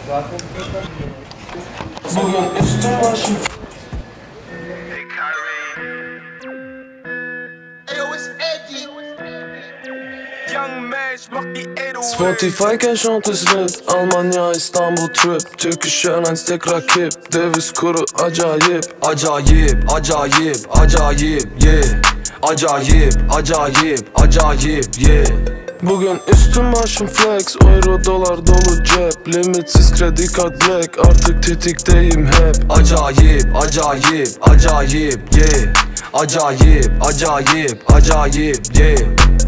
Bugün üstüm başım Spotify şantıslet Almanya, İstanbul trip Türkiş Airlines tek rakip Döviz kuru acayip. Acayip, acayip, acayip yeah. Acayip, acayip, acayip yeah. Bugün üstüm başım flex Euro dolar dolu cep Limitsiz kredi kart black Artık tetikteyim hep. Acayip, acayip, acayip yeah. Acayip, acayip, acayip yeah.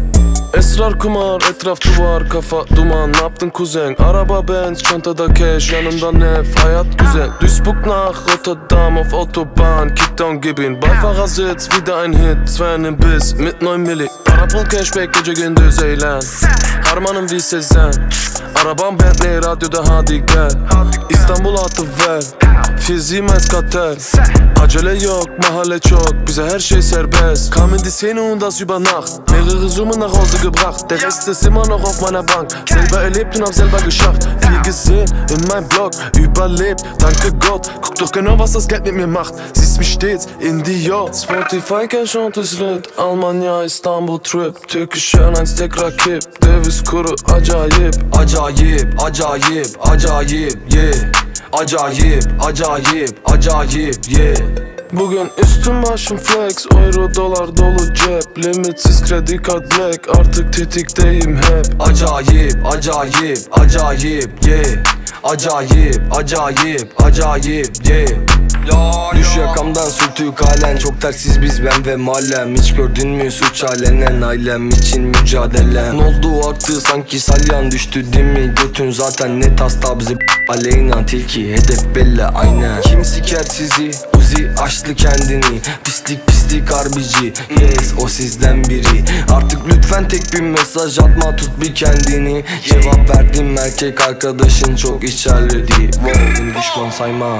Esrar kumar, etraf duvar, kafa duman. Ne yaptın kuzen? Araba Benz, çantada cash, yanımda nef, hayat güzel. Duisburg nach Rotterdam auf Autobahn, Kickdown gibin. Beifahrersitz, wieder ein Hit, 2 bis mit 9 Milli. Para pul cashback, gece gündüz eğlen. Harmanım wie Sezen. Arabam Bentley, radyoda hadi gel. İstanbul atı ver, Fiziğimiz kater. Acele yok, mahalle çok, bize her şey serbest. Kam in die Szene und das über Nacht. Mehrere Summen nach Hause gebracht, der Rest ist immer noch auf meiner Bank. Selber erlebt und hab selber geschafft. Viel gesehen in meinem Blog, überlebt, danke Gott. Guck doch genau, was das Geld mit mir macht. Siehst mich stets in Dior. Spotify şantıslet Almanya, İstanbul trip Türkiş Airlines tek rakip Döviz kuru acayip. Acayip, acayip, acayip yeah. Acayip, acayip, acayip yeah. Bugün üstüm başım flex Euro dolar dolu cep Limitsiz kredi kart black Artık tetikteyim hep. Acayip, acayip, acayip yeah. Acayip, acayip, acayip yeah. Düş yakamdan sürtük halen Çok tersiz biz ben ve mahallem. Hiç gördün mü suç alenen ailem için mücadelem. Oldu aktı sanki salyan düştü değil mi götün zaten net hasta bizi aleyna tilki hedef belli aynen. Kim siker sizi Uzi açtı kendini pislik pislik harbici yes o sizden biri. Artık lütfen tek bir mesaj atma tut bir kendini. Cevap verdim erkek arkadaşın çok içerledi. Wow düşman sayma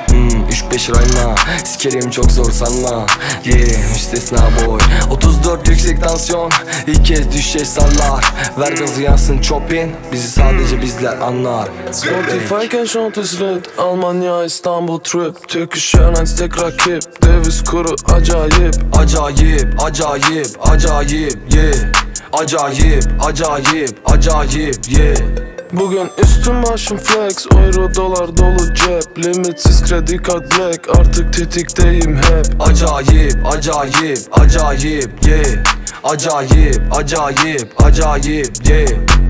3-5 rayma sikerim çok zor sanma yeah müstesna boy 34 yüksek tansiyon ilk kez düşe sallar. Ver gazı yansın Chopin bizi sadece bizler anlar. Spotify şantıslet Almanya, İstanbul trip Turkish Airlines tek rakip Döviz kuru acayip. Acayip, acayip, acayip yeah. Acayip, acayip, acayip yeah. Bugün üstüm başım flex Euro dolar dolu cep Limitsiz kredi kart black Artık tetikteyim hep. Acayip, acayip, acayip yeah. Acayip, acayip, acayip yeah.